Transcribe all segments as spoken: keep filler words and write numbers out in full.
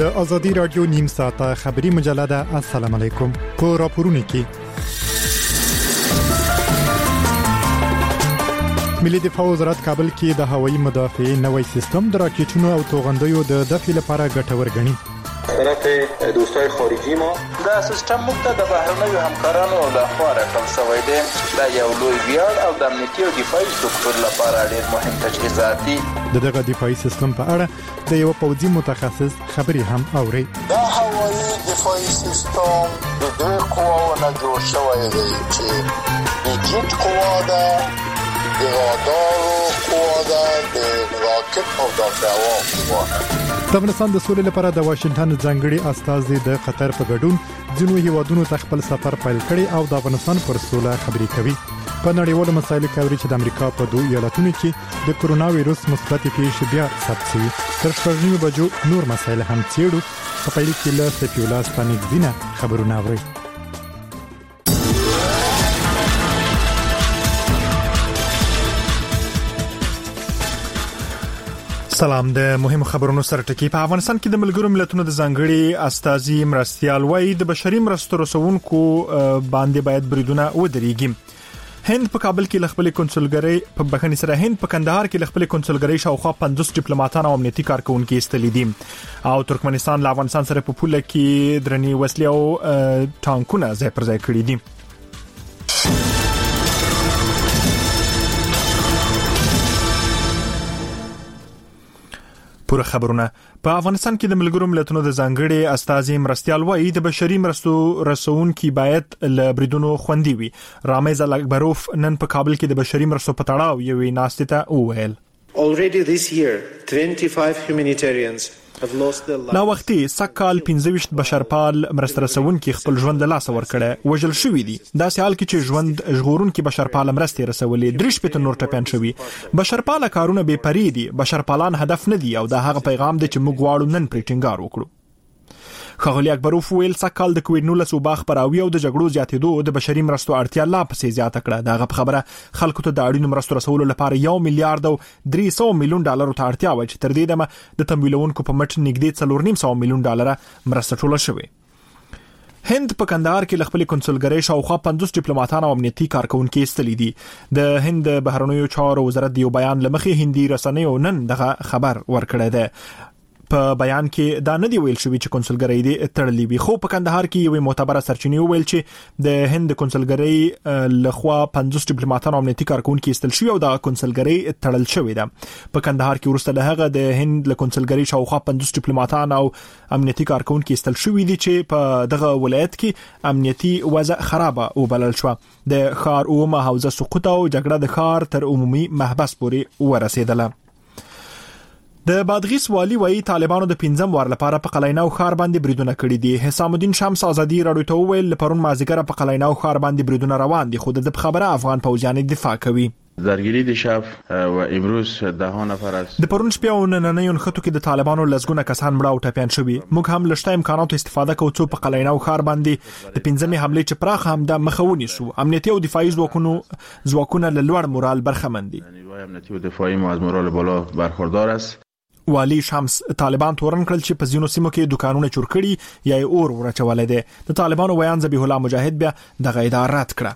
د ازادي رادیو نیم ساعته خبری مجله ده. السلام علیکم. په راپورونو کې ملي دفاع وزارت کابل کې د هوایي مدافعې نوې سیستم د راکټونو او توغندیو د دفاع لپاره ګټور ګڼي. طرف دوستای خارجی ما دا سیستم موږ ته د بهرنیو همکارانو لخوا راکړل شوی دی. دا یو لوی ویاړ او د امنیتي او دفاعي سکتور لپاره ډېر مهم تجهیزات دي. د دغه دفاعي سیستم په اړه د یو پوځي متخصص خبري هم اوري. دا هوایي دفاعي سیستم د دوه قواو نه جوړ شوی دی چې د جیټ قوا ده، د رادار قوا ده، د راکټ او دفاع قوا ده. د افغانستان د سولې لپاره د واشنگټن ځانګړي استازي د قطر په ګډون ځینو هیوادونو ته خپل سفر پیل کړي او د افغانستان پر سوله خبري کوي. په نړیوالو مسایلو کې اوري چې د امریکا په دوه ایالتونو کې د کرونا وایروس مثبت پیښې بیا ثبت شوي. تر شپږ بجو نور مسایل هم څېړو. په پیل کې له سفیولا ستانیک دینه خبرونه اوري. سلام. د مهم خبرونو سره ټکی. په افغانستان کې د ملګرو ملتونو د ځانګړي استازي مرستيال وایي د بشري مرستو رسونکو باندې باید بریدونه ودرېږي. هند په کابل کې خپل کنسولګری په بخښنې سره هند په کندهار کې خپل کنسولګری شاوخوا پنځوس ډیپلوماټان او امنیتي کارکونکو استلې دي او ترکمنستان له افغانستان سره په پوله کې درنې وسلې او ټانکونه ځای پر ځای کړي دي. پوره خبرونه. په افغانستان کې د ملګرو ملتونو د ځانګړي استازي مرستيال وایي د بشري مرستو رسونکو باید له بریدونو خوندي وي. رامز الاکبروف نن په کابل کې د بشري مرستو په تړاو یوې ناستې ته وویل. Already this year twenty-five humanitarians have lost their lives. لا وختي سکهال پنځه ویشت بشرپال مرسته رسونکو خپل ژوند له لاسه ورکړي وژل شوې دي. دا سیال کې چې ژوند ژغورونکو بشرپال مرسته رسولې درې شپږ نور ټپيان شوي. بشرپال کارونه به پری دي. بشرپالان هدف نه دي او دا هغه پیغام دی چې موږ واړو نن پرې ټینګار وکړو. خغلی اکبروف ویل سکهال د کووډ نولس وبا خبراوي او د جګړو زیاتېدو د بشري مرستو اړتیا لا پسې زیاته کړه. دا غو خبره خلکو ته د اړینو مرستو رسولو لپاره یو میلیارډ او درې سوه میلیون ډالر ته اړتیا و چې تر دې دمه د تمویلونکو په مټ نږدې څلور نیم سوه میلیون ډالر مرسته ټوله شوې. هند په کندهار کې خپل کنسولګری شاوخوا پنځوس ډیپلوماټان او امنیتي کارکونکو استلې دي. د هند بهرنیو چارو وزارت یو بیان لمخې هندي رسنیو نن دغه خبر ورکړی دی. په بیان کې دا نه دی ویل شوی چې کنسولګری دی تړلې وي، خو په کندهار کې یو معتبره سرچینه ویل چې د هند کنسولګری لخوا پنځوس ډیپلوماټان او امنیتي کارکونکو استل شوی او دا کنسولګری تړل شوی ده. په کندهار کې ورسته له هغه د هند له کنسولګری شاوخوا پنځوس ډیپلوماټان او امنیتي کارکونکو استل شوی دي چې په دغه ولایت کې امنیتي وضع خرابه وبلل شو. د خار اومه حوزه سقوط او جګړه د خار تر عمومي محبس پورې ورسېدله. د بادغیس والی وایي طالبانو د پنځم وار لپاره په قلعینو ښار باندې بریدونه کړي دي. حسام الدین شمس ازادي راډیو ته ویل پرون مازیګر په قلعینو ښار باندې بریدونه روان دي، خو د خبره افغان پوځیان دفاع کوي. درگیری دیشب و امروز ده نفر است. د پرون شپه او نننیو خطو کې د طالبانو لزګونه کسان مړه او ټپيان شوي. موږ هم لشته امکاناتو استفاده کوو چې په قلعینو ښار باندې د پنځمې حمله چې پراخ هم د مخاوني شو. امنیتي او دفاعي ځواکونو ځواکونه له لوړ مورال برخمن دي. نیروی امنیتي او دفاعي مو از مورال بالا برخوردار است. والی شمس طالبان تورن کړل چې په ځینو سیمو کې دکانونه چور کړي یا اور ورچولې دي. د طالبانو ویان ذبیح الله مجاهد بیا د غیدار رد کړه.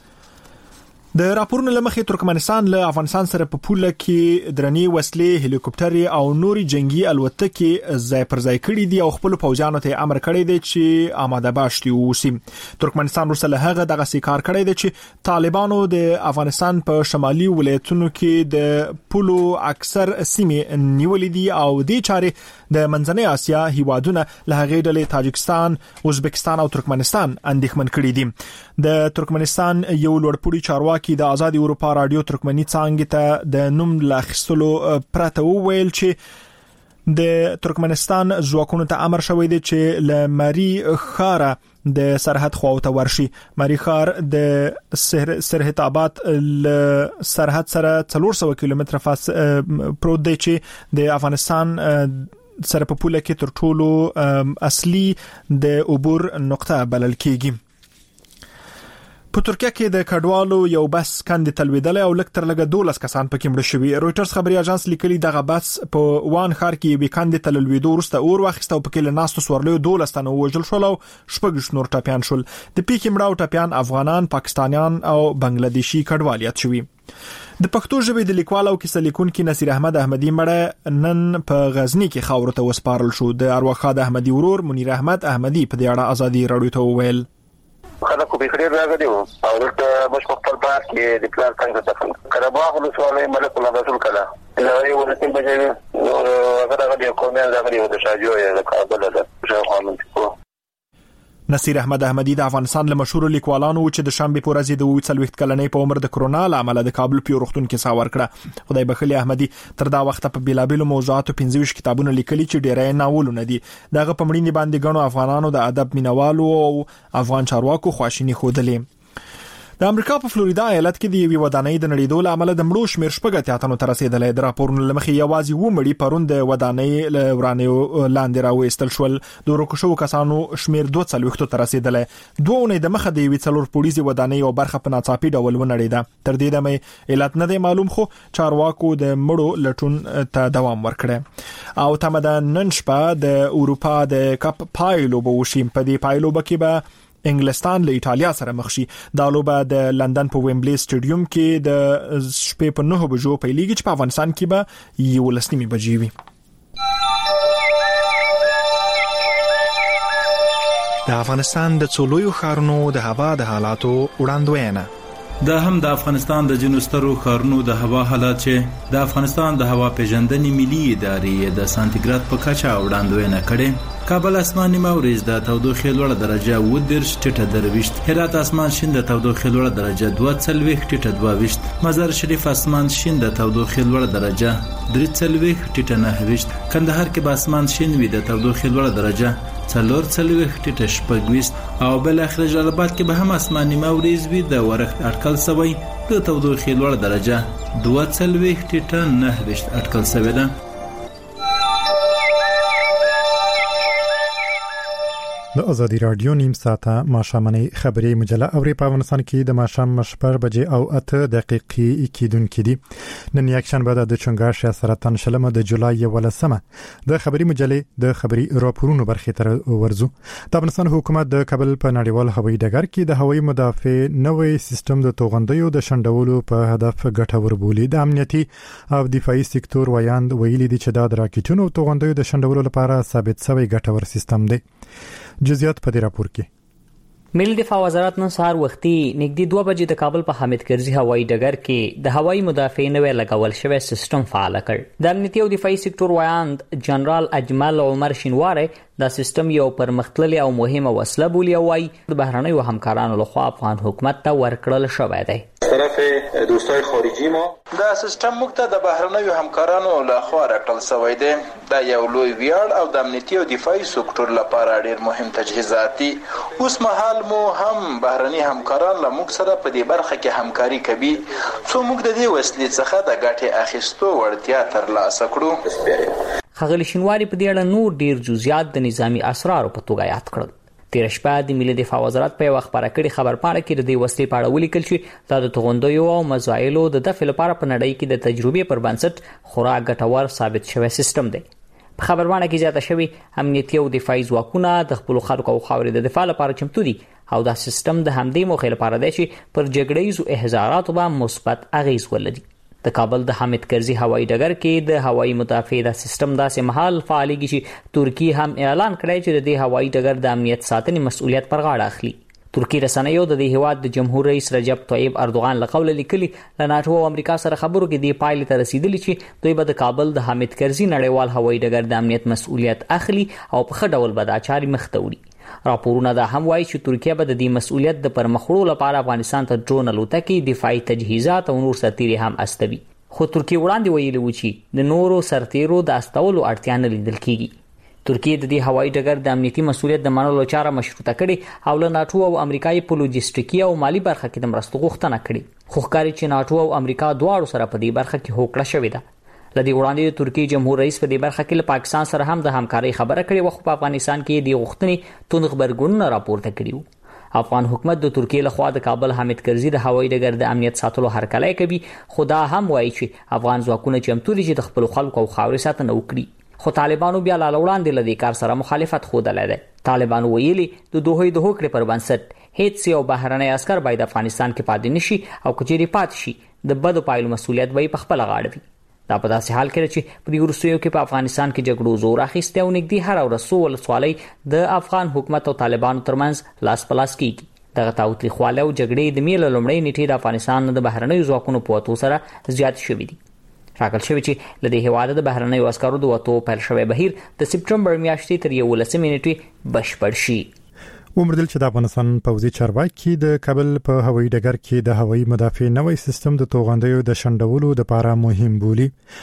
د راپورونو لمخې ترکمنستان له افغانستان سره په پوله کې درنې وسلې، هلیکوپټر او نوري جنگي الوتکې ځای پر ځای کړي دي او خپل پوځیانو ته امر کړی دی چې آماده باشي اوسي. ترکمنستان ورسره هغه دغه سیکار کړی دی چې طالبانو د افغانستان په شمالي ولایتونو کې د پولو اکثر سیمې نیولې دي او د چارې د منځنۍ اسیا هیوادونه له هغې ډلې تاجکستان، ازبکستان او ترکمنستان اندېښمن کړي دي. د ترکمنستان یو لوړپوړي چارواکي د آزادي اروپا رادیو ترکمني څنګه ته د نوم لاخستلو پرته وویل چې د ترکمنستان ځواکونو ته امر شوی دی چې له مری خاره د سرحد خواوته ورشي. مری خار د سرحد آباد ل سرحد سره څلور سوه کیلومتره فاصله پروت دی چې د افغانستان سره په پوله کې تر ټولو اصلي د عبور نقطه بلل کېږي. په ترکیه کې د کډوالو یو بس کندې تلویدل او لکتر لګه دولس کسان پکې مړ شوي. رويټرز خبري اژانس لیکلي دغه بس په وان ښار کې یو کندې تلویدو وروسته اور واخیسته او پکې له ناستو سورلیو دولس تنه وژل شول او شپږ نور ټاپیان شول. د پیکې مړاو ټاپیان افغانان، پاکستانیان او بنگلاديشي کډوالیت شوي. د پښتو ژبې د لیکوال او کیسه لیکونکي نصیر احمد احمدي مړه نن په غزنی کې خاورو ته وسپارل شو. د ارواښاد احمدي ورور منیر احمد احمدي په دې اړه ازادي راډیو ته وویل خلکو به خیر راغلی وو او دلته مش په خپل بار کې د پلان څنګه دفن کړه باغ ولسوالۍ ملک الله رسول کړه دا یو ولسم بجې نو هغه هغه کومه راغلی وو د شاجو یا د کابل د شاوخانو کو. نصیر احمد احمدي د افغانستان له مشهور لیکوالانو چې د شنبه په ورځ د وڅلويخت کلنې په عمر د کرونا لامل د کابل په روغتون کې ساور کړه. خدای بخښلي احمدي تر دا وخت په بیلابېلو موضوعاتو پنځه ویشت کتابونه لیکلي چې ډېرې ناولونه دي. دغه په مړینې باندې غنو افغانانو د ادب مینوالو او افغان چارواکو خواشینی خوده. د امریکا په فلوریدا ایالت کې د یوې ودانۍ د نړیدو لامل د مړو شمیر شپږ اتیا ته رسیدلی. د راپورونو لمخې یوازې و مړي پرون د ودانۍ له ورانې لاندې راوېستل شول. د ورکو شوو کسانو شمیر دوه څلوېښتو ته رسیدلی. دوه اونۍ د مخه د یوې څلور پوړیزې ودانۍ او برخه په ناڅاپي ډول ونړېده. تر دې دمه علت نه دی معلوم خو چارواکو د مړو لټون ته دوام ورکړی او تمه ده نن شپه د اروپا د کپ پایلو به وشي. په دې پایلو کې به انګلستان له ایټالیا سره مخ شي. دا لوبه د لندن په ویمبلی سټیډیوم کې د شپې په نه بجو پیلېږي چې په افغانستان کې به یو لسنیمه بجې وي. د افغانستان د څولویو ښارونو د هوا د حالاتو وړاندوینه. دا هم د افغانستان د جنوسترو ښارونو د هوا حالات چې د افغانستان د هوا پیژندنې ملي ادارې د سانتیګراد په کچه وړاندوینه کړي. کابل اسمان نیمه ورځ د تودوخې لوړه درجه و دېرش ټیټه درويشت، هرات اسمان شین د تودوخې لوړه درجه دوه څلوېښت ټیټه دوه ویشت، مزار شریف اسمان شین د تودوخې لوړه درجه درې څلوېښت ټیټه نهه ویشت، کندهار کې به اسمان شین وي د تودوخې لوړه درجه څلور څلوېښت ټیټه شپږ ویشت او بل اخر جلال آباد کې به هم اسمان نیمه ورځ وي د ورښت اټکل سوی د تودوخې لوړه درجه دوه څلوېښت ټیټه نهه ویشت اټکل سوی ده. د ازادي رادیو نیم ساعته ماښامنۍ خبري مجله اوري په افغانستان کې د ماښام شپږ بجې او اته دقیقې کېدونکې دي. نن یکشنبه د چنګاښ سرطان شلمه د جولای یولسمه د خبري مجلې د خبري راپورونو برخې تر ورزو. د افغانستان حکومت د کابل په نړیوال هوایي ډګر کې د هوایي مدافع نوې سیستم د توغندیو د شندولو په هدف ګټور بولي. د امنیتي او دفاعي سکتور ویاند ویلي دي چې د راکټونو او توغندیو د شندولو لپاره ثابت شوی ګټور سیستم دی. جزئیات په دې راپور کې. ملي دفاع وزارت نن سهار وختي نږدې دوه بجې د کابل په حامد کرزي هوایي ډګر کې د هوایي مدافع نوې لګول شوی سیستم فعال کړ. د امنیتي او دفاعي سکتور ویاند جنرال اجمل عمر شینواره دا سیستم یو پرمختللی او مهمه وسله بولي او وايي د بهرنیو همکارانو لخوا افغان حکومت ته ورکړل شوی دی. طرف دوستای خارجي ما دا سیستم موږ ته د بهرنیو همکارانو لخوا راکړل شوی دی. دا یو لوی ویاړ او د امنیتي او دفاعي سکتور لپاره ډیر مهم تجهیزاتي. اوس مهال مو هم بهرني همکاران له موږ سره په دې برخه کې همکاري کوي څو موږ د دې وسلې څخه د ګټې اخیستو وړتیا ترلاسه کړو. خغلی شینواری په دې اړه نور ډیر جزئیات د نظامی اسرارو په توګه یاد کړل. تیر شپه د ملي دفاع وزارت په وخت خبره کړي خبر پاڼه کې د دې وسلې په اړه ولیکل چې دا د توغندیو او مزایلو د دفع لپاره په نړۍ کې د تجربې پر بنسټ خورا ګټور ثابت شوی سیستم دی. په خبر پاڼه کې زیاته شوی امنیتي او دفاعي ځواکونه د خپل خلکو او خاورې د دفاع لپاره چمتو دي او دا سیستم د همدې موخې لپاره دی چې پر جګړیزو احزاراتو باندې مثبت اغیز ولري. د کابل د حامد کرزي هوایي ډګر کې د هوایي مدافع د سیستم داسې مهال فعالېږي چې ترکیه هم اعلان کړی چې د دې هوایي ډګر د امنیت ساتنې مسؤلیت پر غاړه اخلي. ترکی رسنیو د دې هیواد د جمهور رئیس رجب طیب اردوغان له قوله لیکلي له ناتو او امریکا سره خبرو کې د پایلې ته رسیدلی چې دوی به د کابل د حامد کرزي نړیوال هوایي ډګر د امنیت مسؤلیت اخلي او په ښه ډول به دا چارې مخ ته وړي. راپورونه دا هم وایي چې ترکیه به د دې مسؤلیت د پرمخوړو لپاره افغانستان ته ډرون الوتکې، دفاعي تجهیزات او نور سرتیري هم استوي. خو ترکیه وړاندې ویلي و چې د نورو سرتیرو د استولو اړتیا نه لیدل کیږي. ترکیه د دې هوایي ډګر د امنیتي مسؤلیت د منلو چاره مشروطه کړي او له ناتو او امریکایي په لوجستیکي او مالی برخه کې د مرستو غوښتنه کړي. خو ښکاري چې ناتو او امریکا دواړو سره په دې برخه کې هوکړه شوې ده. لدی وړاندې د ترکیه جمهور رئیس په دې برخه کې له پاکستان سره هم د همکارۍ خبره کړې و خو په افغانستان کې د غوښتنې توند خبرګونونه راپورته کړي وو. افغان حکومت د ترکیه لخوا د کابل حامد کرزي د هوایي ډګر د امنیت ساتلو هرکلی کوي، خو دا هم وایي چې افغان ځواکونه چمتو دي چې د خپل خلکو او خاورې ساتنه وکړي. خو طالبانو بیا لا وړاندې له دې کار سره مخالفت ښودلی دی. طالبانو ویلي د دوی د هوکړې پر بنسټ هیڅ یو بهرنی عسکر باید افغانستان کې پاتې نشي او کچېرې پاتې شي د بدو پایلو مسؤلیت به په خپله غاړه وي. دا په داسې حال کې چې په دې وروستیو کې په افغانستان کې جګړو زور اخیستی او نږدې هره ورځ څو ولسوالۍ د افغان حکومت او طالبانو ترمنځ لاس په لاس کېږي. دغه تاوتریخوالی او جګړې د مې له لومړۍ نیټې د افغانستان د بهرنیو ځواکونو په وتو سره زیات شوي دي. ټاکل شوي چې له دې هېواده د بهرنیو عسکرو د وتو پیل شوی بهیر د سپټمبر میاشتې تر یولسمې نیټې بشپړ شي. ومردل چې د افغانستان پوځي چارواکي د کابل په هوایي ډګر کې د هوایي مدافع نوې سیستم د توغندیو د شنډولو لپاره مهم بولي.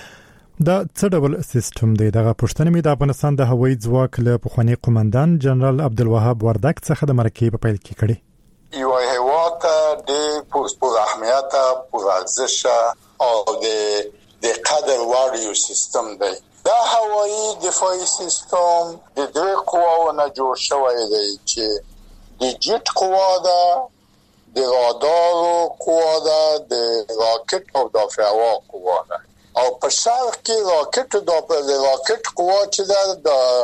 دا څه ډول سیستم دی؟ دغه پوښتنه مې د افغانستان د هوایي ځواک له پخوانی قومندان جنرال عبدالوهاب وردګ څخه د مرکې په پیل کې کړي. یو هیواد د پوز اهمیت پوز ارزش او د د قدر وړ یو سیستم دی. دا هوایي دفاعي سیستم د دوه قواو نه جوړ شوی دی چې د جیټ قوا ده، د رادار قوا ده، د راکټ او دافع هوا قوا ده. او په شرق کې راکټ او د راکټ قوا چې ده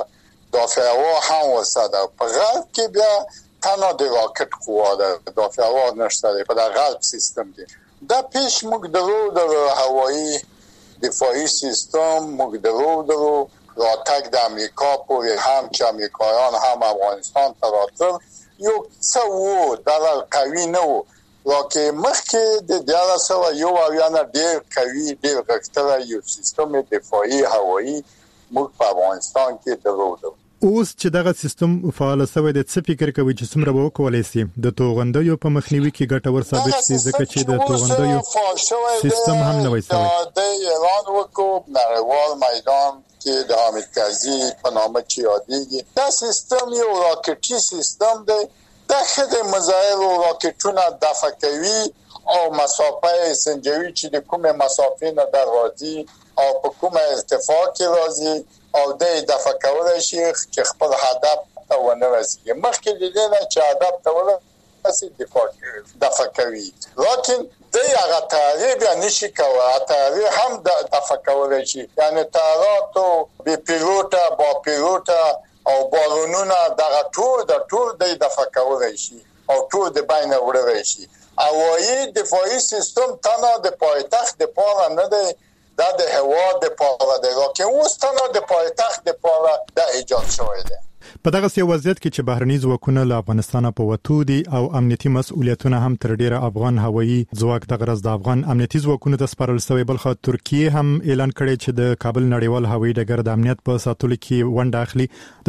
د دافع هوا هم وساده. په غرب کې بیا تنها د راکټ قوا ده، دافع هوا نشته دی. په د غرب سیستم دی. دا پیش موږ درو د هوایي دفاعي سیستم موږ درو درو راتګ د امریکا پورې هم چې امریکایان هم افغانستان ته راتل یو څه وو، دا قوي نه وو. لکه مخکې د دیاره سوه یو اویا نه ډېر قوي ډېر غښتلی یو سیستم دفاعي هوایي موږ په افغانستان کې درو درو. اوس چې دغه سیستم فعال شوی د څه فکر کوي چې څومره به وکولای شي د توغندیو په مخنیوي کې ګټور ثابت شي، ځکه چې د توغندیو سیستم هم نوی شوی د ایران وکړو نړیوال میدان کې د حامد کرزي په نامه چې یادېږي. دا سیستم یو راکټي سیستم دی. دا ښه د میزایلو راکټونه دفع کوي او مسافه سنجوي چې د کومې مسافې نه در راځي او په کومه ارتفاع کې راځي او د دفع کولای شي چې خپل هدف ته ونه رسیږي. مخکې د دې نه چې هدف ته ورسیږي دفاع دفع کوي، لیکن د هغه طیارې بیا نشي کولای. طیارې هم دفع کولای شي، یعنی طیارات بې پیلوټه با پیلوټه او بالونونه دغه ټول د ټول د دفع کولای شي او ټول د بین وړي شي. هوایي دفاعي سیستم تنها د پایتخت د پاره نه دی، دا د هوا د پاره دی، که اوس تنها د پایتخت د پاره دا ایجاد شوی دی. په دغه سي وضعیت کې چې بهرني ځواکونه له افغانستان په وتو دي او امنیتي مسؤلیتونه هم تر ډیره افغان هوایي ځواک د غرض د افغان امنیتي ځواکونو ته سپارل شوی، بلخو ترکیه هم اعلان کړی چې د کابل نړیوال هوایي ډګر د امنیت په ساتلو کې ونډه اخلي.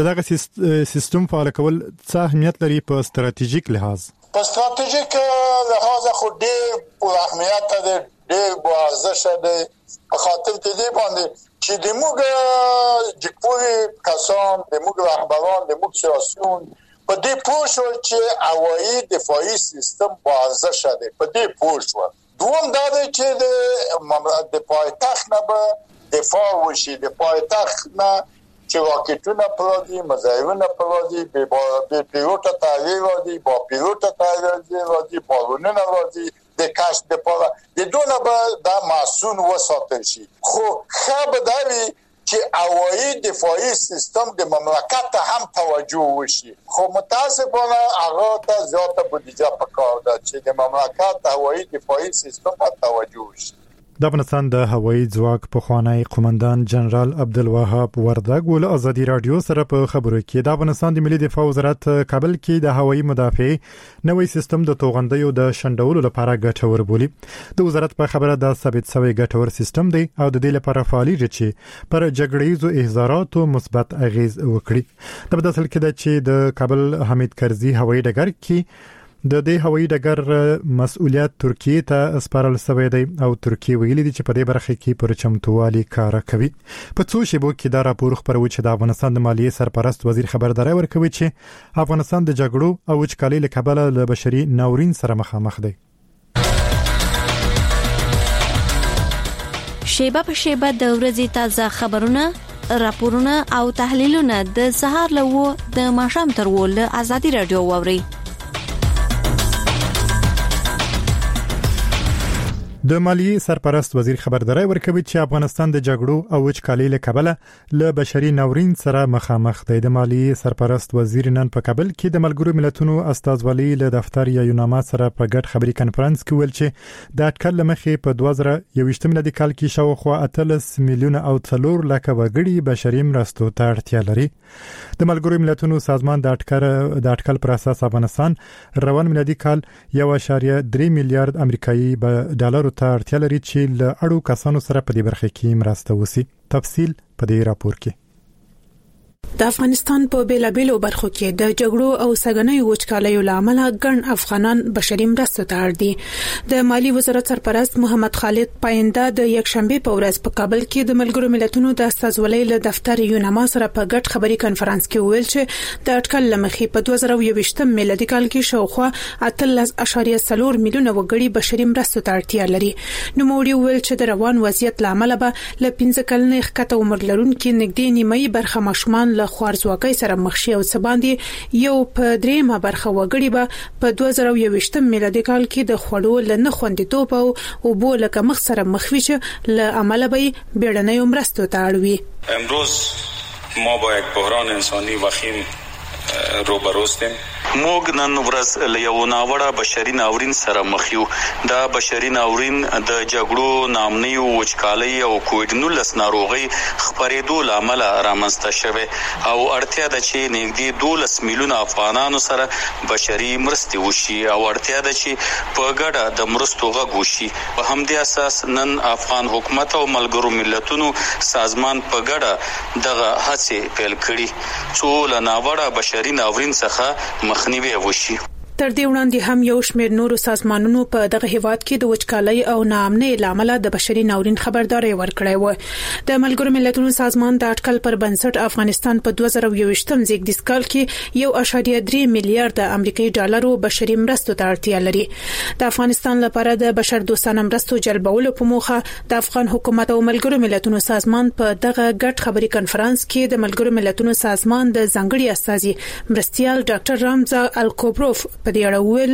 دغه سیستم فعال کول څه اهمیت لري په ستراتیژیک لحاظ؟ په ستراتیژیک لحاظ خو ډېر په اهمیت دی، ډېر په ارزش دی، په خاطر دې باندې چې د موږ جګپوري کسان، د موږ رهبران، د موږ سیاسيون په دې پوه شول چې هوایي دفاعي سیستم با ارزش دی. په دې پوه شول. دوم دا دی چې د پایتخت نه به دفاع وشي، د پایتخت نه چې راکټونه پرادي، مزایونه پرادي، به پیلوټه طیارې راځي، با پیلوټه طیارې راځي، بالونونه راځي د کشف لپاره، د دونه به دا مسئول وساتل شي. خو ښه به دا وي چې هوایي دفاعي سیستم د مملکت ته هم توجه وشي. خو متاسفانه هغه ته زیاته بودیجه پکار ده چې د مملکت هوایي دفاعي سیستم ته توجه وشي. د افغانستان د هوایي ځواک پخوانی قومندان جنرال عبدالوهاب وردګ ول ازادي رادیو سره په خبرو کې د افغانستان د ملي دفاع وزارت کابل کې د هوایي مدافع نوې سیستم د توغندیو د شنډولو لپاره ګټور بولي. د وزارت په خبره دا ثابت شوی ګټور سیستم دی او د دې لپاره فعالیت چې پر جګړیزو احزاراتو مثبت اغیز وکړي. د بدل کې چې د کابل حامد کرزي هوایي ډګر کې د دې هوایي ډګر مسؤلیت ترکیه ته سپارل شوی دی او ترکیه ویلي دي چې په دې برخه کې پر چمتووالي کار کوي. په څو شیبو کې دا راپور خبروي چې د افغانستان د مالیې سرپرست وزیر خبرداري ورکوي چې افغانستان د جګړو او وچکالۍ له کبله له بشري ناورین سره مخامخ دی. شیبه په شیبه د ورځې تازه خبرونه، راپورونه او تحلیلونه د سهار له و د ماښام تر و له ازادي رادیو واوري. د مالی سرپرست وزیر خبرداري ورکوي چې افغانستان د جګړو او وچکالۍ له کبله له بشري ناورین سره مخامخ دی. د مالی سرپرست وزیر نن په کابل کې د ملګرو ملتونو استازولۍ له دفتر یا یوناما سره په ګډ خبري کانفرنس کې ویل چې د اټکل لمخې په دوه زره یوویشت میلادي کال کې شاوخوا اتلس میلیونه او څلور لک وګړي بشري مرستو ته اړتیا لري. د ملګرو ملتونو سازمان د اټکل د اټکل پر اساس افغانستان روان میلادي کال یو اشاریه درې میلیارډ امریکایي ډالر ته اړتیا لري چې له اړو کسانو سره په دې برخه کې مرسته وسی. تفصیل په دې راپور کې. د افغانستان په بیلابیلو برخو کې د جګړو او سګنیو وچکالیو لامل ګڼ افغانان بشري مرستو ته اړ دي. د مالی وزارت سرپرست محمد خالد پاینده د یکشنبه په ورځ په کابل کې د ملګرو ملتونو د استازولۍ له دفتر یوناما سره په ګډ خبري کانفرنس کې ویل چې د اټکل لمخې په دوه زره یوویشت میلادي کال کې شاوخوا اتلس اشاریه څلور میلیونه وګړي بشري مرستو ته اړتیا لري. نو موږ ویل چې د روان وضعیت لامل به ل پنځه کلنې ښکته عمر لرونکو نږدې نیمه برخه ماشومان له خوارزواکۍ سره مخ شي او سباندې یو په دریمه برخه وګړي به په دوه زره یوویشت میلادي کال کې د خوړو لنه خوندیتوب او اوبو لکه مخ سره مخوي چې له عمله به بیړنۍ مرستو ته اړ وي. امروز ما با یک بحران انسانی وخیم روبروستیم. موږ نن ورځ له یو ناوړه بشري ناورین سره مخ یو. دا بشري ناورین د جګړو، نامنیو، وچکالۍ او کووډ نولس ناروغي خپرېدو لامل رامنځته شوه او اړتیا ده چې نږدې دولس میلیونه افغانانو سره بشري مرستې وشي او اړتیا ده چې په ګډه د مرستو غږ وشي. په همدې اساس نن افغان حکومت او ملګرو ملتونو سازمان په ګډه دغه هڅې پیل کړي څو له ناوړه بشري ناورین څخه مخنیوي وشي. تر دې وړاندې هم یو شمېر نورو سازمانونو په دغه هیواد کې د وچکالۍ او ناامنۍ لامل د بشري ناورین خبرداري ورکړې و. د ملګرو ملتونو سازمان د اټکل پر بنسټ افغانستان په دوه زره یوویشتم زیږدیز کال کې یو اشاریه درې میلیارډ امریکایي ډالرو بشري مرستو ته اړتیا لري. د افغانستان لپاره د بشر دوستانه مرستو جلبولو په موخه د افغان حکومت او ملګرو ملتونو سازمان په دغه ګډ خبري کانفرنس کې د ملګرو ملتونو سازمان د ځانګړي استازي مرستيال ډاکټر رامزا الکوبروف په دې اړه ویل.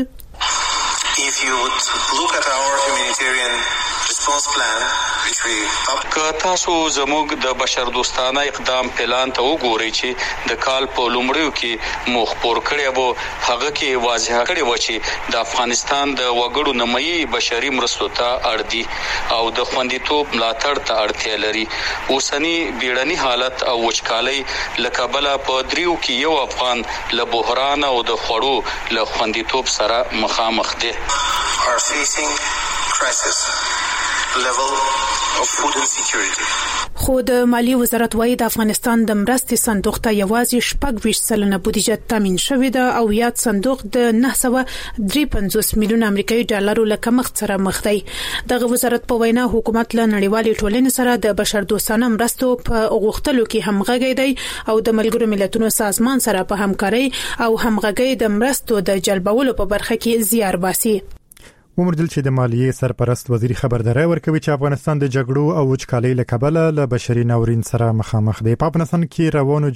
If you would look at our humanitarian response plan which we که تاسو زموږ د بشر دوستانه اقدام پلان ته وګورئ چې د کال په لومړیو کې مخ پور کړی وو، هغه کې واضح کړی و چې د افغانستان د وګړو نمایي بشري مرستو ته اړ دي او د خوندیتوب ملاتړ ته اړتیا لري. اوسنی بیړني حالت او وچکالۍ له کبله په دریو کې یو افغان له بحران او د خوړو له خوندیتوب سره مخامخ دي. are facing crisis level of food insecurity. خو د مالی وزارت وايي د افغانستان د مرستې صندوق ته یوازې شپږ ویشت سلنه بودیجه تامین شوې ده او یاد صندوق د نه سوه درې پنځوس میلیونه امریکایي ډالرو له کمښت سره مخ دی. دغه وزارت په وینا حکومت له نړیوالې ټولنې سره د بشر دوستانه مرستو په غوښتلو کې همغږی دی او د ملګرو ملتونو سازمان سره په همکارۍ او همغږۍ د مرستو د جلبولو په برخه کې زیار باسي. ومردل چې د مالیې سرپرست وزیر خبرداري ورکوي چې افغانستان د جګړو او وچکالۍ له کبله له بشري ناورین سره مخامخ دی. په افغانستان کې روانو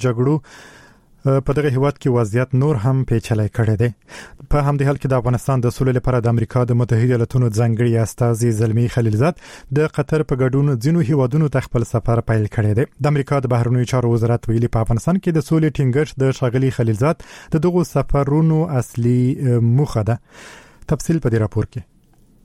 جګړو په دغه هیواد کې وضعیت نور هم پیچلی کړی دی. په همدې حال کې د افغانستان د سولې لپاره د امریکا د متحده ایالاتونو ځانګړي استازي زلمی خلیلزاد د قطر په ګډون ځینو هیوادونو ته خپل سفر پیل کړی دی. د امریکا د بهرنیو چارو وزارت ویلي په افغانستان کې د سولې ټینګښت د ښاغلي خلیلزاد د دغو سفرونو اصلي موخه ده. تفصیل په دې راپور کې.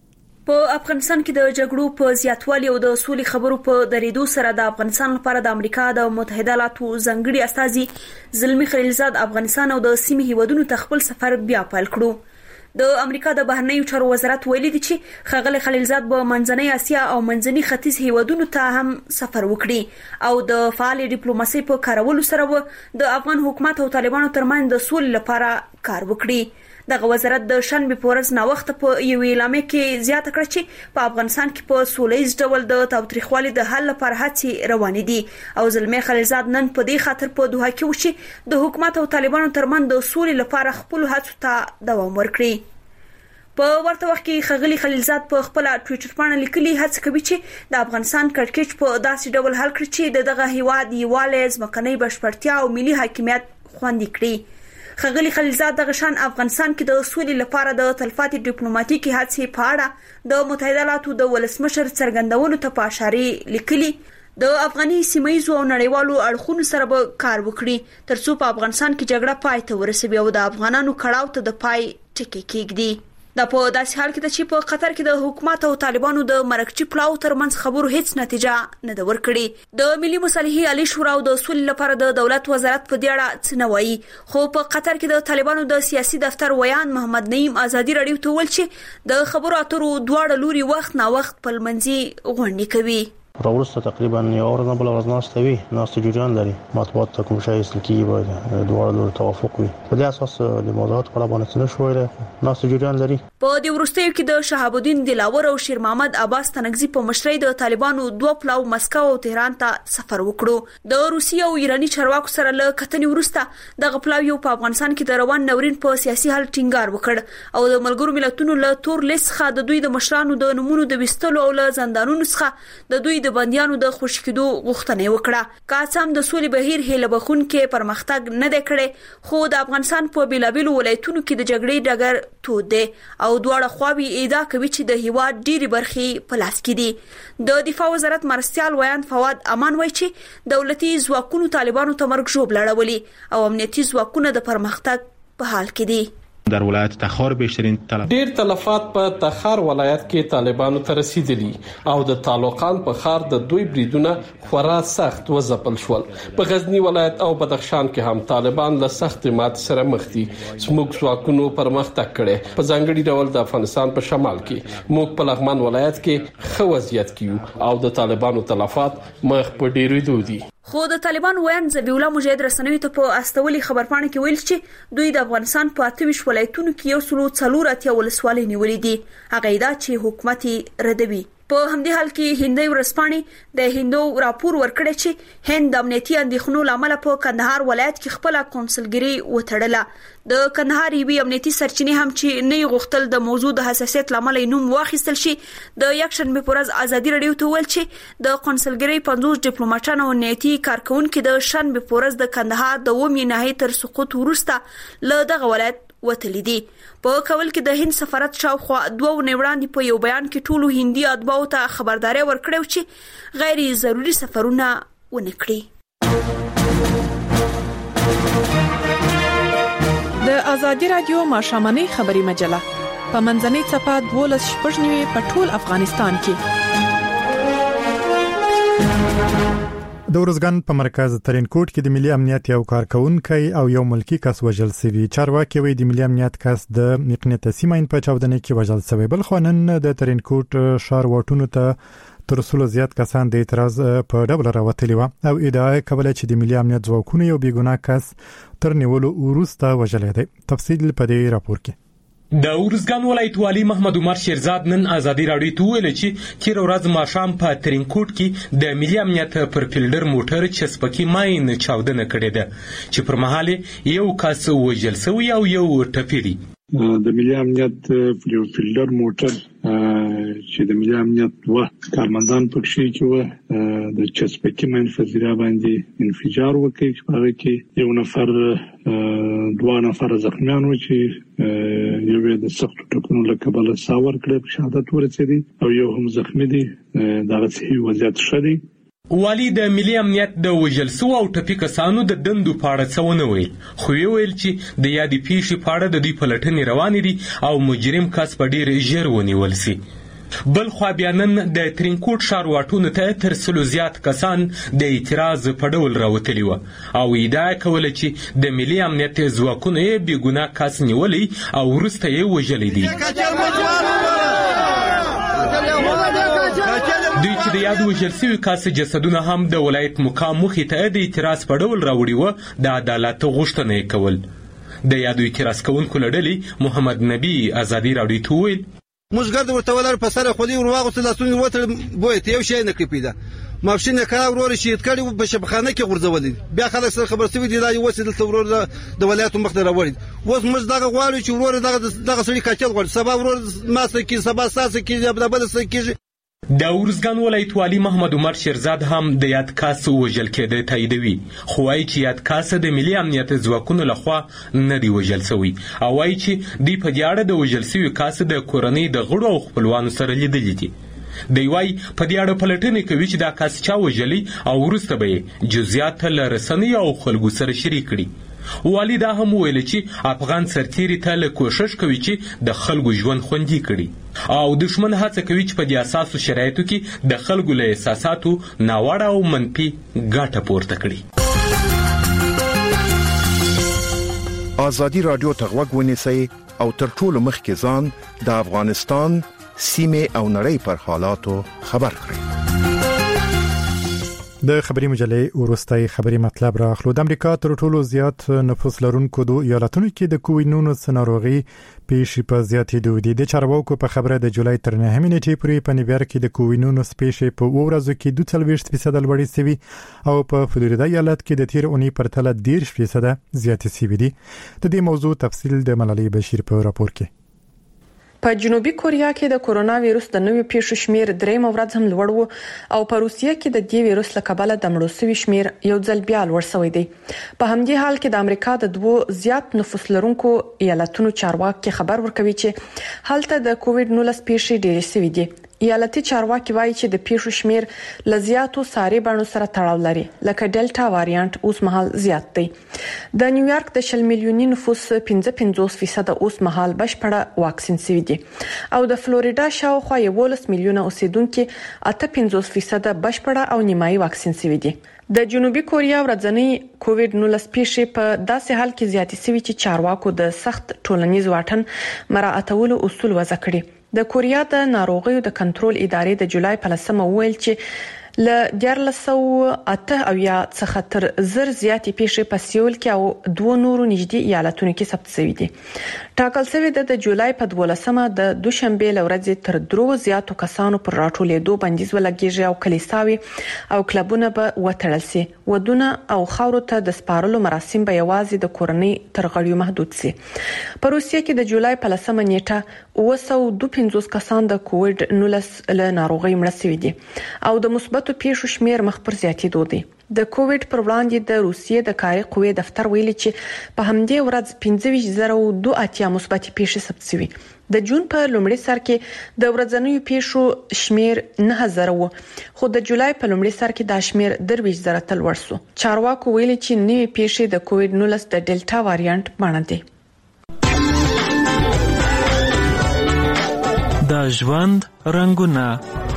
په افغانستان کې د جګړو په زیاتوالي او د سولې خبرو په درېدو سره د افغانستان لپاره د امریکا د متحده ایالاتو ځانګړي استازي زلمی خلیلزاد افغانستان او د سیمې هیوادونو ته خپل سفر بیا پیل کړو. د امریکا د بهرنیو چارو وزارت ویلي دی چې ښاغلي خلیلزاد به منځنۍ اسیا او منځني ختیځ هیوادونو ته هم سفر وکړي او د فعال ډیپلوماسي په کارولو سره د افغان حکومت او طالبانو ترمنځ د سولې لپاره کار وکړي. دغه وزارت د شنبه پورز نا وخت په یو اعلامیه کې زیاته کړ چې په افغانستان کې په سولېز ډول د تاوتریخوالي د حل لپاره هڅې روانې دي او زلمی خلیلزاد نن په دې خاطر په دوحه کې و چې د حکومت او طالبانو ترمنځ د سولې لپاره خپل هڅو ته دوام ورکړي. په ورته وخت کې ښاغلي خلیلزاد په خپل ټوئیټر باندې لیکلي هڅه کوي چې د افغانستان کړکېچ په داسې ډول حل کړي چې دغه هیواد یووالی، ځمکنۍ بشپړتیا او ملي حاکمیت خوندي کړي. ښاغلي خلیلزاد دغه شان افغانستان کې د سولې لپاره د تلفاتي ډیپلوماټیکي هڅې په اړه د متحده ایالاتو د ولسمشر څرګندونو ته په اشاره لیکلي د افغاني سیمایي او نړیوالو اړخونو سره به کار وکړي ترڅو په افغانستان کې جګړه پای ته ورسوي او د افغانانو کړهو ته د پای ټکی کېږدي. دا په داسې حال کې چې په قطر کې د حکومت او طالبانو د مرکزي پلاو ترمنځ خبرو هیڅ نتیجه نه ده ورکړې. د ملي مصالحې عالی شورا او د سولې لپاره د دولت وزارت په دې اړه څه نه وایي، خو په قطر کې د طالبانو د سیاسي دفتر ویان محمد نعیم آزادي رادیو ته ویل چې د خبرو اترو دواړه لوري وخت نا وخت په منځي غونډې کوي. راورسته تقریبا یو ورځ نه بل ورځ ناشته وي ناشته جریان لري مطبوعات ته کوم شی اصل کیږي باید دواړه لوري توافق وي. په دې اساس د موضوعات په اړه باندې څه شوی ناشته جریان لري. په دې وروستیو کې د شهاب الدین دلاور او شیر محمد عباس تنگزی په مشرۍ د طالبانو دوه پلاو مسکو او تهران ته سفر وکړو. د روسیې او ایرانی چارواکو سره له کتنې وروسته دغه پلاو یو په افغانستان کې د روان نورین په سیاسي حل ټینګار وکړ او د ملګرو ملتونو له تور لیست څخه د دوی د مشرانو د نمونه د وستلو او له زندانونو څخه د دوی د بنديانو د خوشکېدو غوښتنه وکړه. کاڅم د سولې بهیر هیله بخون کې پرمختګ نه دی کړی، خو د افغانستان په بیلابیلو ولایتونو کې د جګړې ډګر تود دی او دواړه خواوې ادعا کوي چې د هیواد ډېری برخې په لاس کې دي. د دفاع وزارت مرستيال ویان فواد امان وایي چې دولتي ځواکونو طالبانو ته مرګ ژوب لړولي او امنیتي ځواکونه د پرمختګ په حال کې دي. در ولایت تخار بیشترین تلف ډیر تلفات په تخار ولایت کې طالبانو ته رسیدلی او د تعلقان په خار د دوی بریدونه خورا سخت وځپل شول. په غزنی ولایت او بدخشان کې هم طالبان له سخت مات سره مخ دي. زموږ ځواکونو پرمختګ کړي. په ځانګړي ډول د افغانستان په شمال کې موږ په لغمان ولایت کې ښه وضعیت کیو او د طالبانو تلفات مخ په ډیرېدو دي. خو د طالبان ویان ذبیح الله مجاهد رسنوي ته په استولي خبرپاڼه کې ویل چې دوی د افغانستان په اتویش ولایتونو کې یو سلو څلور اتیا ولسوالۍ نیولې دي. هغه دا چې حکومت ردوي. په همدې حال کې هندي ورسپانې د هندو راپور ورکړی چې هند د امنیتي اندېښنو لامل په کندهار ولایت کې خپل کونسلګری وټړله. د کندهار یوې امنیتي سرچینې هم چې نه غوښتل د موضوع د حساسیت لامل نوم واخیستل شي د یکشنبه پرز ازادي رادیو ته ویل چې د کونسلګری پنځوس ډیپلوماټان او امنیتي کارکونکو د شنبه پرز د کندهار د ومې نهایي تر سقوط وروسته له دغه ولایت وتلی دي. په کول کې د هند سفارت شاوخوا دوه وړاندې په یو بیان کې ټولو هندي اتباعو ته خبرداري ورکړې چې غیر ضروري سفرونه ونه کړي. د ازادي رادیو ماشامنۍ خبري مجله په منځنۍ صفحه دولس شپږ په ټول افغانستان کې. د ورزګان په مرکز ترینکوټ کې د ملي امنیت یو کارکونکي او یو ملکی کس وژل شوی. چارواکي وایي د ملي امنیت کس د مقناطیسي ماین په چاودنه کې وژل شوی. بل خونن د ترینکوټ ښار واټونو ته تر څو زیات کسان د اعتراض په ډول راوتلی و او ادعا کوله چې د ملي امنیت ځواکونو یو بیګناه کس تر نیولو وروسته وژل دی. تفصیل په دې راپور کې. د ورزګان ولایت والی محمد عمر شیرزاد نن ازادي راډیو ته ویل چې تیر ورځ ماښام په ترینکوټ کې د ملي امنیت پر فیلډر موټر چسپکی ماین چاودنه کړې ده چې پر مهال یو کس وژل شوی او یو ټپي. د ملي امنیت یو فیلډر موټر چې د ملي امنیت وخت کارمندان پکې کې و د چسپکی ماین فزیرا باندې انفجار وکړ چې هغه کې یو نفر دوه نفر زخمیان و چې یو د سخت ټکونو له کبله ساور کړ شهادت ورسېدي او یو هم زخمی دي. دغه صحي وضعیت شدي. والی د ملي امنیت د وژل شو او ټپي کسانو د دندو په اړه څه ونه ویل، خو ویل چې د یادې پیښې په اړه د دوی پلټنې روانې دي او مجرم کس په ډیر ژر ونیول شي. بل خو بیا نن د ترینکوټ ښار واټونو ته تر سلو زیات کسان د اعتراض په ډول راوتلي و او ادعا کوله چې د ملي امنیت ځواکونو یې بېګناه کس نیولی او وروسته یې وژلی دی. دوی چې د یاد وژل شوي کس جسدونه هم د ولایت مقام مخې ته د اعتراض په ډول راوړي وه د عدالت غوښتنه یې کول. د یادو اعتراض کوونکو له ډلې محمد نبي ازادي راډیو ته وویل موږ ګرد ورته ولاړ په سره خولي ور واغوستل لاسونه وتړ بوی ته یو شی نه کړی پیدا ماشین کړه ورور شهید کړي په شبخانه کې غورځولې بیا خلک سره خبر شوی دی دا یو څه د ورور د ولایت مخ ته راوړي اوس موږ دغه غواړو چې ورور دغه دغه سړي کاچل غواړي سبا ورور ما سره کې سبا ساسه کې بل څه کې د ورزګان ولایت والی محمد عمر شیرزاد هم د یاد کاس وژل کېده تاییدوي، خو وایي چې یاد کاس د ملي امنیت ځواکونو لخوا نه دی وژل شوی او وایي چې دوی په دې اړه د وژل شوي کاس د کورنۍ د غړو او خپلوانو سره لیدلي دي. دی وایي په دې اړه پلټنې کوي چې دا کاس چا وژلی او وروسته به یې جزئیات له رسنیو او خلکو سره شریک کړي. والي دا هم ویل چې افغان سرتیري تل کوشش کوي چې د خلکو ژوند خوندي کړي او دشمن هڅه کوي چې په دې اساسو شرایطو کې د خلکو له احساساتو ناوړه او منفي ګټه پورته کړي. ازادي رادیو ته غوږ ونیسئ او تر ټولو مخکې ځان د افغانستان سیمه او نړۍ پر حالاتو خبر کړئ. د خبري مجلې ورستۍ خبري مطلب راخلو. د امریکا تر ټولو زیات نفوس لرونکو دوه ایالتونو کې د کووډ نولس ناروغي پیښې په زیاتېدو دي. د چارواکو په خبره د جولای تر نهمې نیټې پورې په نیویارک کې د کووډ نولس پیښې په ورځو کې دوه څلوېښت فیصد لوړې شوي او په فلوریدا ایالت کې د تیر اونۍ پر تله دېرش فیصد زیاتې شوي دي. د دې موضوع تفصیل د ملالۍ بشیر په راپور کې. په جنوبي کوریا کې د کورونا وایروس د نوې پیښو شمیر درېم ورځ هم لوړ وو او په روسیه کې د دې وایروس له کبله د مړو شوي شمیر یو ځل بیا لوړ شوی دی. په همدې حال کې د امریکا د دوه زیات نفوس لرونکو ایالتونو چارواکي خبر ورکوي چې هلته د کووډ نولس پیښې ډېرې شوي دي. ایالتي چارواکي وایي چې د پیښو شمیر لزیاتو ساري بڼو سره تړاو لري، لکه ډیلټا وایرانت اوس مهال زیات دی. د نیویارک د شل میلیوني نفوس پنځه پنځوس فیصد اوس مهال بشپړه واکسین شوي دي او د فلوریدا شاوخوا یولس میلیونه اوسیدونکو اته پنځوس فیصد بشپړه او نیمایي واکسین شوي دي. د جنوبي کوریا ورځنی کووډ نولس پیښې په داسې حال کې زیاتې شوي چې چارواکو د سخت ټولنیز واټن مراعاتولو اصول وضع کړي. د کوریا د ناروغیو د کنټرول ادارې د جولای په لسمه ویل چې ل دیارلسو اته او یا څخه تر زر زیاتې پیښې په سیول کې او دوه نورو نږدې ایالتونو کې ثبت شوې دي. ټاکل شوی د جولای په دولسمه د دوشنبه لورځ تر درو زیاتو کسانو پر راټولېدو بندیز ولګیږي او کلیساوي او کلبونه به وټړل شي. ودونه او خاورو ته د سپارلو مراسم به یوازې د کورنۍ تر غړیو محدود شي. په روسیه کې د جولای په لسمه نیټه اوه سوه دوه پنځوس کسان د کووډ نولس له ناروغۍ مړه شوي دي او د مثبتو پیښو شمیر مخ پر زیاتېدو دی. د کووډ پر وړاندې د روسیې د کاري قوې دفتر ویلي چې په همدې ورځ پنځه ویشت زره او دوه اتیا مثبت پیښې ثبت شوي. د جون په لومړي سر کې د ورځنیو پیښو شمیر نه زره و، خو د جولای په لومړي سر کې دا شمیر درویشت زره تل ورسو. چارواکو ویلي چې نوې پیښې د کووډ نولس د ډیلټا وایرانت باندې دي. د ژوند رنگونه.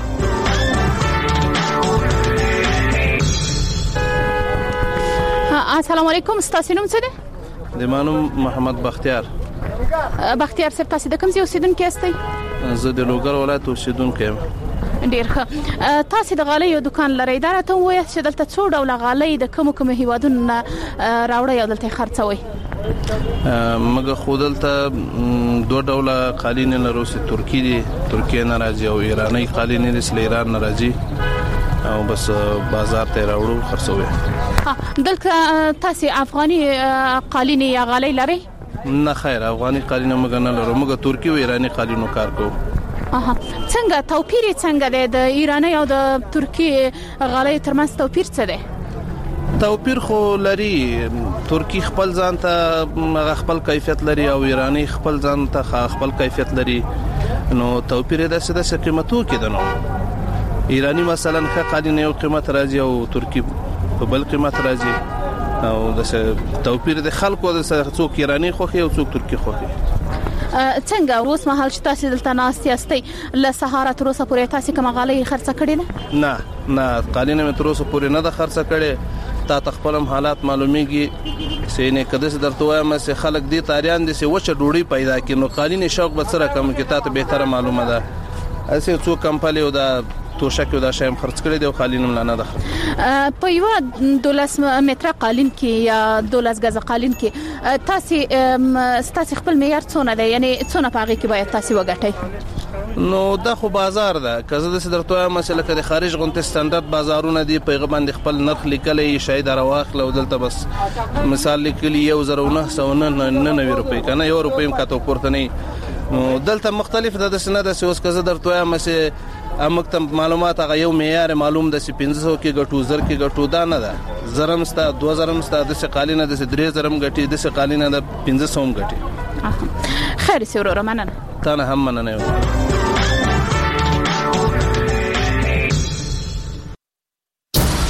السلام علیکم، ستاسو نوم څه دی؟ د مانوم محمد بختیار. بختیار صاحب، تاسو د کوم ځای اوسیدونکي یاستئ؟ زه د لوګر ولایت اوسیدونکی یم. ډیر ښه. تاسو د غالیو دکان لرئ، دا راته ووایئ چې دلته څو ډوله غالۍ د کوم کوم هیوادونو نه راوړئ او دلته خرڅوئ؟ مګه خو دلته دوه ډوله قالین لرو، چې ترکی دي، ترکیه نه راځي، او ایرانی قالین دي، چې ایران نه راځي او بس بازار ته راوړو خرڅوي. دلته تاسو افغاني قالین یا غالۍ لرئ؟ نه خیر، افغاني قالین مګه نه لرو، مګه ترکی او ایرانی قالینو کار کوو. اها، څنګه توپیر څنګه دی د ایرانی او د ترکی غالۍ ترمنځ توپیر څه دی؟ توپیر خو لري، ترکی خپل ځان ته خپل کیفیت لري او ایرانی خپل ځان ته خپل کیفیت لري. نو توپیر د څه د قیمتو کې ده. نو ایرانی مثلا ښه قالین یو قیمت راځي او ترکی په بل قیمت راځي، او د توپیر د خلکو د څوک ایرانی خوخي او څوک ترکی خوخي. څنګه اوس مهال چې تاسو دلته ناست یاستئ، له سهار تر اوسه پورې تاسو کومه غالۍ خرڅه کړې ده؟ نه نه، قالین مې تر اوسه پورې نه ده خرڅه کړې. تا تخپلم حالات معلومیږي چې نه کده درته وایم چې خلک دې تاریان دي چې وچه ډوډۍ پیدا کړي، نو قالین شوق به سره کم کې تا ته به تر معلومه ده. اسه څو کمپالی او دا توشک او دا شایم خرڅ کړی دی، قالین ملانه ده. په یو دولس متره قالین کې یا دولس غزه قالین کې تاسو تاسو خپل معیار څونه دی، یعنی څونه پاغي کې باید تاسو وګټئ؟ نو دا خو بازار ده، کزه د درته مسله کې د خارج غونټ سټانډرډ بازارونه دی، پیغام باندې خپل نرخ لیکلې شاید راواخل او دلته بس مثال لیکلی یو زره نه سو نه نه روپۍ کنه یو روپۍ هم کاته پورته نه. نو دلته مختلف د سنه د سوس کزه درته مسه امک ته معلومات هغه یو معیار معلوم د پنځه سوه کې ګټو زر کې ګټو دا نه ده زرم ستا دوه زرم ستا د څه قالینه د درې زرم ګټي د څه قالینه د پنځه سوم ګټي. خیر سي ورور مننه. تا نه هم مننه.